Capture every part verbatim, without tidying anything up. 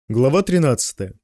Глава тринадцатая.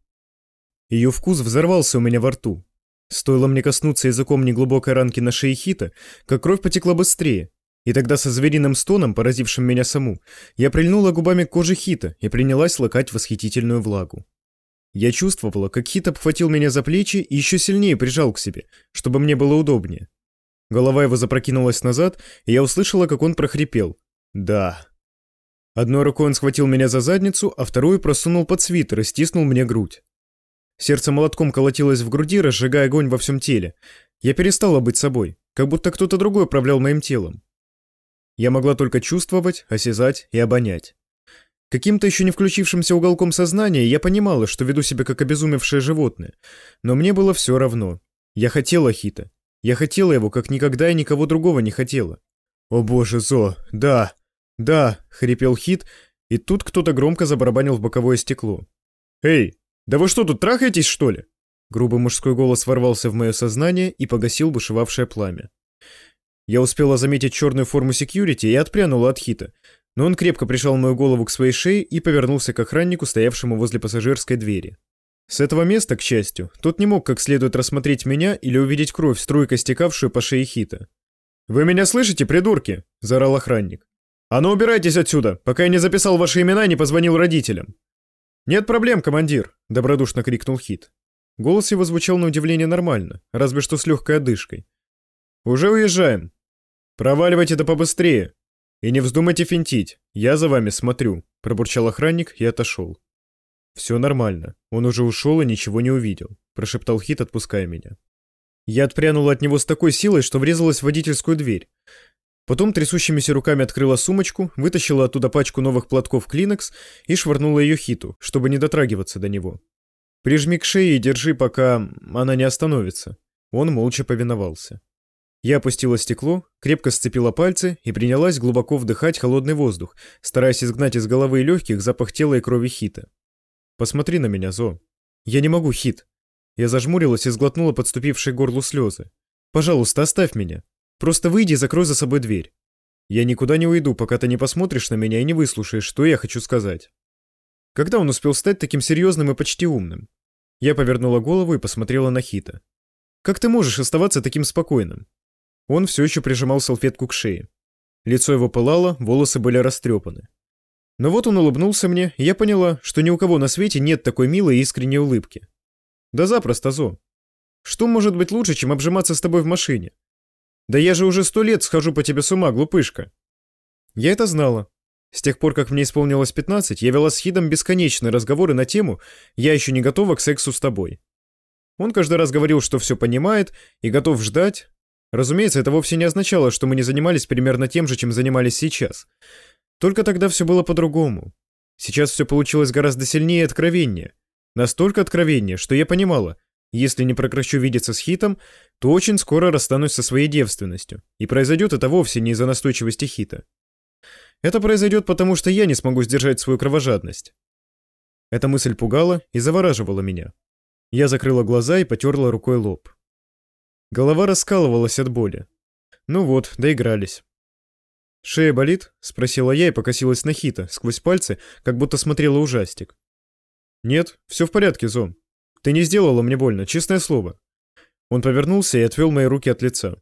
Ее вкус взорвался у меня во рту. Стоило мне коснуться языком неглубокой ранки на шее Хита, как кровь потекла быстрее, и тогда со звериным стоном, поразившим меня саму, я прильнула губами к коже Хита и принялась лакать восхитительную влагу. Я чувствовала, как Хит обхватил меня за плечи и еще сильнее прижал к себе, чтобы мне было удобнее. Голова его запрокинулась назад, и я услышала, как он прохрипел: «Да». Одной рукой он схватил меня за задницу, а вторую просунул под свитер и стиснул мне грудь. Сердце молотком колотилось в груди, разжигая огонь во всем теле. Я перестала быть собой, как будто кто-то другой управлял моим телом. Я могла только чувствовать, осязать и обонять. Каким-то еще не включившимся уголком сознания я понимала, что веду себя как обезумевшее животное, но мне было все равно. Я хотела Хита. Я хотела его, как никогда и никого другого не хотела. «О боже, Зо, да, да!» — хрипел Хит, и тут кто-то громко забарабанил в боковое стекло. «Эй, да вы что, тут трахаетесь, что ли?» Грубый мужской голос ворвался в мое сознание и погасил бушевавшее пламя. Я успела заметить черную форму секьюрити и отпрянула от Хита, но он крепко прижал мою голову к своей шее и повернулся к охраннику, стоявшему возле пассажирской двери. С этого места, к счастью, тот не мог как следует рассмотреть меня или увидеть кровь, струйкой стекавшую по шее Хита. «Вы меня слышите, придурки?» – заорал охранник. «А ну убирайтесь отсюда, пока я не записал ваши имена и не позвонил родителям!» «Нет проблем, командир!» – добродушно крикнул Хит. Голос его звучал на удивление нормально, разве что с легкой одышкой. «Уже уезжаем. Проваливайте да побыстрее. И не вздумайте финтить, я за вами смотрю», – пробурчал охранник и отошел. «Все нормально, он уже ушел и ничего не увидел», – прошептал Хит, отпуская меня. Я отпрянула от него с такой силой, что врезалась в водительскую дверь. Потом трясущимися руками открыла сумочку, вытащила оттуда пачку новых платков Клинекс и швырнула ее Хиту, чтобы не дотрагиваться до него. «Прижми к шее и держи, пока она не остановится». Он молча повиновался. Я опустила стекло, крепко сцепила пальцы и принялась глубоко вдыхать холодный воздух, стараясь изгнать из головы и легких запах тела и крови Хита. «Посмотри на меня, Зо». «Я не могу, Хит». Я зажмурилась и сглотнула подступившие к горлу слезы. «Пожалуйста, оставь меня. Просто выйди и закрой за собой дверь. Я никуда не уйду, пока ты не посмотришь на меня и не выслушаешь, что я хочу сказать». Когда он успел стать таким серьезным и почти умным? Я повернула голову и посмотрела на Хита. «Как ты можешь оставаться таким спокойным?» Он все еще прижимал салфетку к шее. Лицо его пылало, волосы были растрепаны. Но вот он улыбнулся мне, и я поняла, что ни у кого на свете нет такой милой и искренней улыбки. «Да запросто, Зо. Что может быть лучше, чем обжиматься с тобой в машине? Да я же уже сто лет схожу по тебе с ума, глупышка». Я это знала. С тех пор, как мне исполнилось пятнадцать, я вела с Хидом бесконечные разговоры на тему «Я еще не готова к сексу с тобой». Он каждый раз говорил, что все понимает и готов ждать. Разумеется, это вовсе не означало, что мы не занимались примерно тем же, чем занимались сейчас. Только тогда все было по-другому. Сейчас все получилось гораздо сильнее и откровеннее. Настолько откровеннее, что я понимала, если не прекращу видеться с Хитом, то очень скоро расстанусь со своей девственностью. И произойдет это вовсе не из-за настойчивости Хита. Это произойдет потому, что я не смогу сдержать свою кровожадность. Эта мысль пугала и завораживала меня. Я закрыла глаза и потерла рукой лоб. Голова раскалывалась от боли. Ну вот, доигрались. «Шея болит?» — спросила я и покосилась на Хита, сквозь пальцы, как будто смотрела ужастик. «Нет, все в порядке, Зо. Ты не сделала мне больно, честное слово». Он повернулся и отвел мои руки от лица.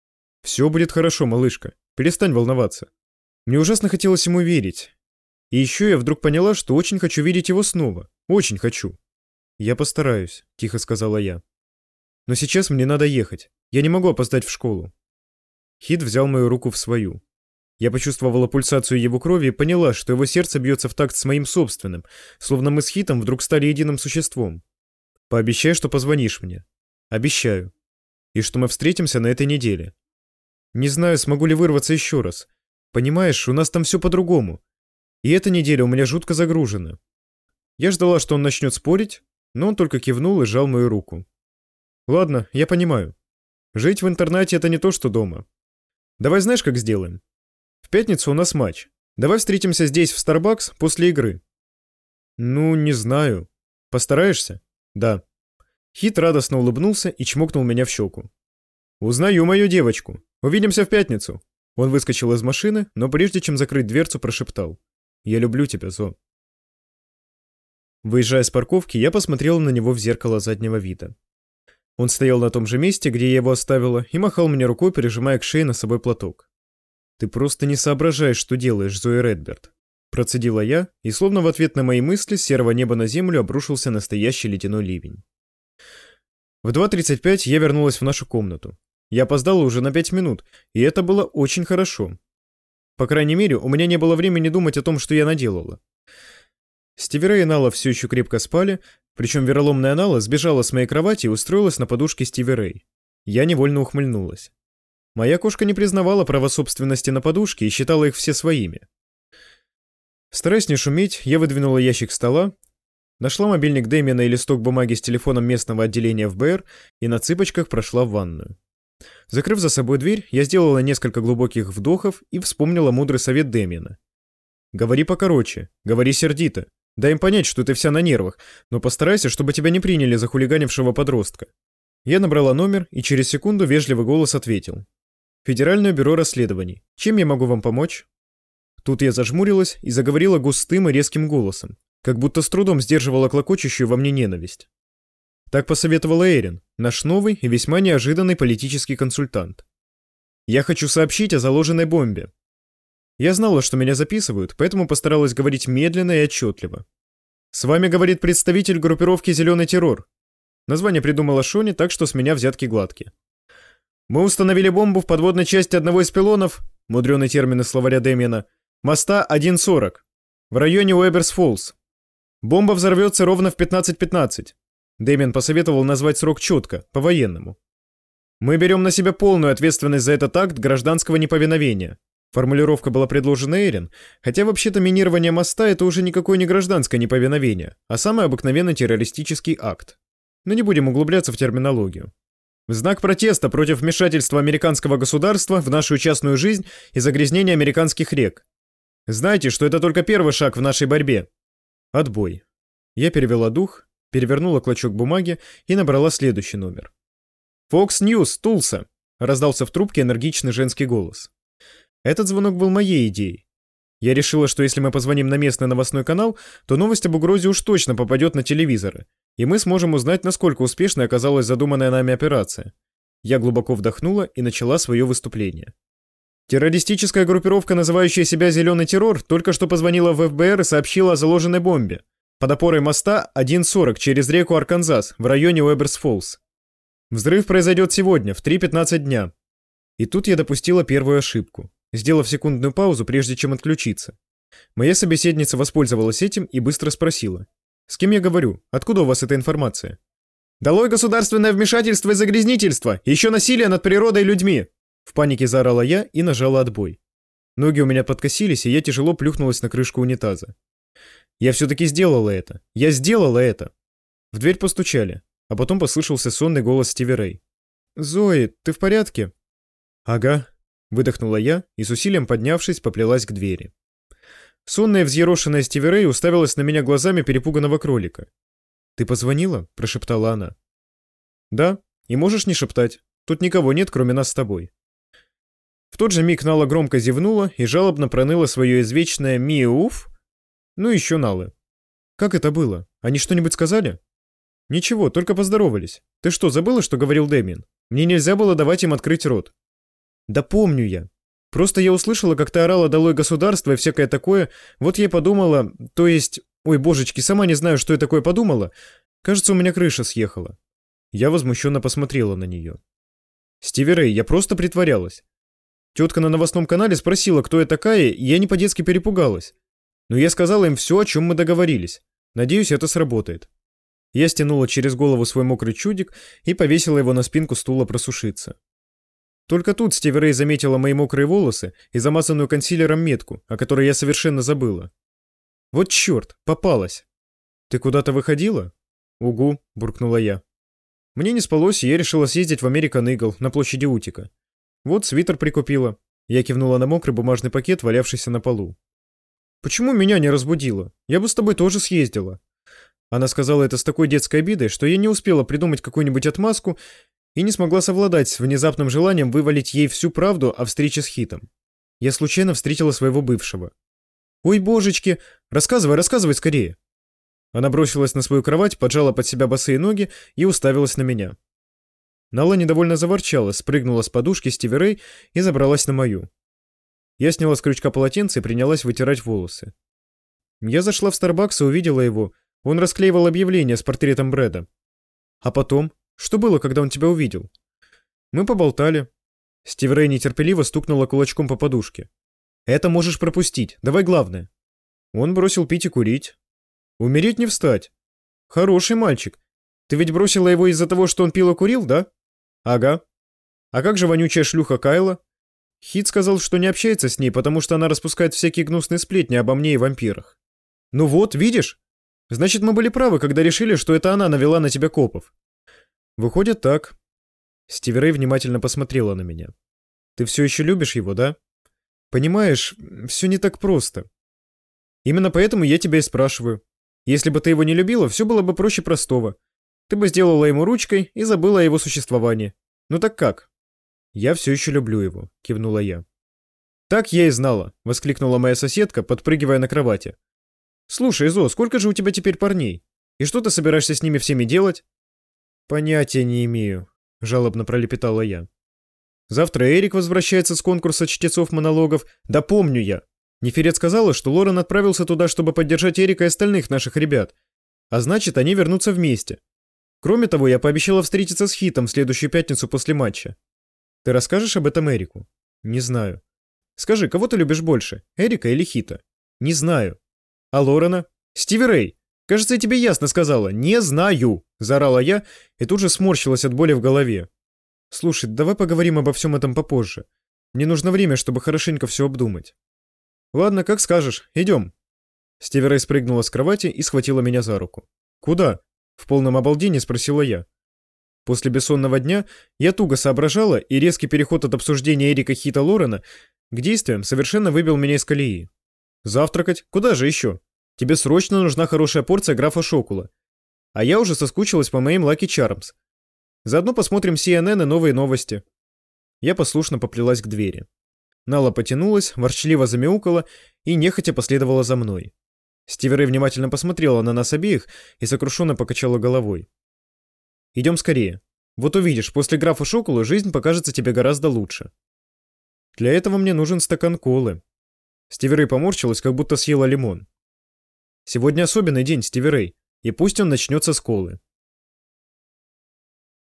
«Все будет хорошо, малышка. Перестань волноваться». Мне ужасно хотелось ему верить. И еще я вдруг поняла, что очень хочу видеть его снова. Очень хочу. «Я постараюсь», — тихо сказала я. «Но сейчас мне надо ехать. Я не могу опоздать в школу». Хит взял мою руку в свою. Я почувствовала пульсацию его крови и поняла, что его сердце бьется в такт с моим собственным, словно мы с Хитом вдруг стали единым существом. «Пообещай, что позвонишь мне». «Обещаю. И что мы встретимся на этой неделе». Не знаю, смогу ли вырваться еще раз. Понимаешь, у нас там все по-другому. И эта неделя у меня жутко загружена». Я ждала, что он начнет спорить, но он только кивнул и сжал мою руку. «Ладно, я понимаю. Жить в интернате — это не то, что дома. Давай знаешь, как сделаем? В пятницу у нас матч. Давай встретимся здесь, в Starbucks, после игры». «Ну, не знаю. Постараешься?» «Да». Хит радостно улыбнулся и чмокнул меня в щеку. «Узнаю мою девочку. Увидимся в пятницу». Он выскочил из машины, но прежде чем закрыть дверцу, прошептал: «Я люблю тебя, Зо». Выезжая с парковки, я посмотрел на него в зеркало заднего вида. Он стоял на том же месте, где я его оставила, и махал мне рукой, прижимая к шее носовой платок. «Ты просто не соображаешь, что делаешь, Зои Редберт», — процедила я, и словно в ответ на мои мысли с серого неба на землю обрушился настоящий ледяной ливень. В два тридцать пять я вернулась в нашу комнату. Я опоздала уже на пять минут, и это было очень хорошо. По крайней мере, у меня не было времени думать о том, что я наделала. Стиви Рэй и Нала все еще крепко спали, причем вероломная Нала сбежала с моей кровати и устроилась на подушке Стиви Рэй. Я невольно ухмыльнулась. Моя кошка не признавала права собственности на подушки и считала их все своими. Стараясь не шуметь, я выдвинула ящик стола, нашла мобильник Дэмиана и листок бумаги с телефоном местного отделения эф бэ эр и на цыпочках прошла в ванную. Закрыв за собой дверь, я сделала несколько глубоких вдохов и вспомнила мудрый совет Дэмиана. «Говори покороче, говори сердито. Дай им понять, что ты вся на нервах, но постарайся, чтобы тебя не приняли за хулиганившего подростка». Я набрала номер и через секунду вежливый голос ответил. «Федеральное бюро расследований. Чем я могу вам помочь?» Тут я зажмурилась и заговорила густым и резким голосом, как будто с трудом сдерживала клокочущую во мне ненависть. Так посоветовала Эрин, наш новый и весьма неожиданный политический консультант. «Я хочу сообщить о заложенной бомбе». Я знала, что меня записывают, поэтому постаралась говорить медленно и отчетливо. «С вами говорит представитель группировки «Зеленый террор». Название придумала Шони, так что с меня взятки гладкие. Мы установили бомбу в подводной части одного из пилонов, мудреный термин из словаря Дэмиана, моста один сорок, в районе Уэберс-Фоллс. Бомба взорвется ровно в пятнадцать пятнадцать. Дэмиан посоветовал назвать срок четко, по-военному. Мы берем на себя полную ответственность за этот акт гражданского неповиновения. Формулировка была предложена Эрин, хотя вообще-то минирование моста — это уже никакое не гражданское неповиновение, а самый обыкновенный террористический акт. Но не будем углубляться в терминологию. В знак протеста против вмешательства американского государства в нашу частную жизнь и загрязнения американских рек. Знайте, что это только первый шаг в нашей борьбе. Отбой. Я перевела дух, перевернула клочок бумаги и набрала следующий номер. «Fox News, Тулса!» — раздался в трубке энергичный женский голос. Этот звонок был моей идеей. Я решила, что если мы позвоним на местный новостной канал, то новость об угрозе уж точно попадет на телевизоры, и мы сможем узнать, насколько успешной оказалась задуманная нами операция. Я глубоко вдохнула и начала свое выступление. Террористическая группировка, называющая себя «Зеленый террор», только что позвонила в эф бэ эр и сообщила о заложенной бомбе под опорой моста один сорок через реку Арканзас в районе Уэберс-Фоллс. Взрыв произойдет сегодня в три пятнадцать дня. И тут я допустила первую ошибку, сделав секундную паузу, прежде чем отключиться. Моя собеседница воспользовалась этим и быстро спросила. «С кем я говорю? Откуда у вас эта информация?» «Долой государственное вмешательство и загрязнительство! Еще насилие над природой и людьми!» В панике заорала я и нажала отбой. Ноги у меня подкосились, и я тяжело плюхнулась на крышку унитаза. Я все-таки сделала это. Я сделала это. В дверь постучали, а потом послышался сонный голос Стиви Рэй. «Зои, ты в порядке?» «Ага», — выдохнула я и, с усилием поднявшись, поплелась к двери. Сонная взъерошенная Стиви Рэй уставилась на меня глазами перепуганного кролика. «Ты позвонила?» — прошептала она. «Да, и можешь не шептать. Тут никого нет, кроме нас с тобой». В тот же миг Нала громко зевнула и жалобно проныла свое извечное «Миуф». Ну еще Налы. «Как это было? Они что-нибудь сказали?» «Ничего, только поздоровались. Ты что, забыла, что говорил Дэмиан? Мне нельзя было давать им открыть рот». «Да помню я. Просто я услышала, как ты орала «долой государство» и всякое такое, вот я и подумала, то есть... Ой, божечки, сама не знаю, что я такое подумала. Кажется, у меня крыша съехала». Я возмущенно посмотрела на нее. «Стиви Рэй, я просто притворялась. Тетка на новостном канале спросила, кто я такая, и я не по-детски перепугалась. Но я сказала им все, о чем мы договорились. Надеюсь, это сработает». Я стянула через голову свой мокрый чудик и повесила его на спинку стула просушиться. Только тут Стиви Рэй заметила мои мокрые волосы и замазанную консилером метку, о которой я совершенно забыла. «Вот черт, попалась!» «Ты куда-то выходила?» «Угу», — буркнула я. Мне не спалось, и я решила съездить в American Eagle на площади Утика. Вот свитер прикупила. Я кивнула на мокрый бумажный пакет, валявшийся на полу. «Почему меня не разбудила? Я бы с тобой тоже съездила». Она сказала это с такой детской обидой, что я не успела придумать какую-нибудь отмазку и не смогла совладать с внезапным желанием вывалить ей всю правду о встрече с Хитом. Я случайно встретила своего бывшего. «Ой, божечки! Рассказывай, рассказывай скорее!» Она бросилась на свою кровать, поджала под себя босые ноги и уставилась на меня. Нала недовольно заворчала, спрыгнула с подушки Стиви Рэй и забралась на мою. Я сняла с крючка полотенце и принялась вытирать волосы. Я зашла в Starbucks и увидела его. Он расклеивал объявление с портретом Брэда. А потом? Что было, когда он тебя увидел? Мы поболтали. Стиви Рэй нетерпеливо стукнула кулачком по подушке. Это можешь пропустить. Давай главное. Он бросил пить и курить. Умереть не встать. Хороший мальчик. Ты ведь бросила его из-за того, что он пил и курил, да? Ага. А как же вонючая шлюха Кайла? Хит сказал, что не общается с ней, потому что она распускает всякие гнусные сплетни обо мне и вампирах. Ну вот, видишь? Значит, мы были правы, когда решили, что это она навела на тебя копов. Выходит так. Стиви Рэй внимательно посмотрела на меня. Ты все еще любишь его, да? Понимаешь, все не так просто. Именно поэтому я тебя и спрашиваю. Если бы ты его не любила, все было бы проще простого. Ты бы сделала ему ручкой и забыла о его существовании. Ну так как? Я все еще люблю его, кивнула я. Так я и знала, воскликнула моя соседка, подпрыгивая на кровати. Слушай, Зо, сколько же у тебя теперь парней? И что ты собираешься с ними всеми делать? Понятия не имею, жалобно пролепетала я. Завтра Эрик возвращается с конкурса чтецов монологов. Да помню я. Неферет сказала, что Лорен отправился туда, чтобы поддержать Эрика и остальных наших ребят. А значит, они вернутся вместе. Кроме того, я пообещала встретиться с Хитом в следующую пятницу после матча. Ты расскажешь об этом Эрику? Не знаю. Скажи, кого ты любишь больше, Эрика или Хита? Не знаю. А Лорена? Стиви Рэй! Кажется, я тебе ясно сказала. Не знаю! Заорала я и тут же сморщилась от боли в голове. Слушай, давай поговорим обо всем этом попозже. Мне нужно время, чтобы хорошенько все обдумать. Ладно, как скажешь. Идем. Стиви Рэй спрыгнула с кровати и схватила меня за руку. Куда? В полном обалдении спросила я. После бессонного дня я туго соображала, и резкий переход от обсуждения Эрика Хита Лорена к действиям совершенно выбил меня из колеи. Завтракать? Куда же еще? Тебе срочно нужна хорошая порция графа Шокула. А я уже соскучилась по моим Lucky Charms. Заодно посмотрим си эн эн и новые новости. Я послушно поплелась к двери. Нала потянулась, ворчливо замяукала и нехотя последовала за мной. Стиви Рэй внимательно посмотрела на нас обеих и сокрушенно покачала головой. Идем скорее. Вот увидишь, после графа Шокула жизнь покажется тебе гораздо лучше. Для этого мне нужен стакан колы. Стиви Рэй поморщилась, как будто съела лимон. Сегодня особенный день, Стиви Рэй, и пусть он начнется с колы.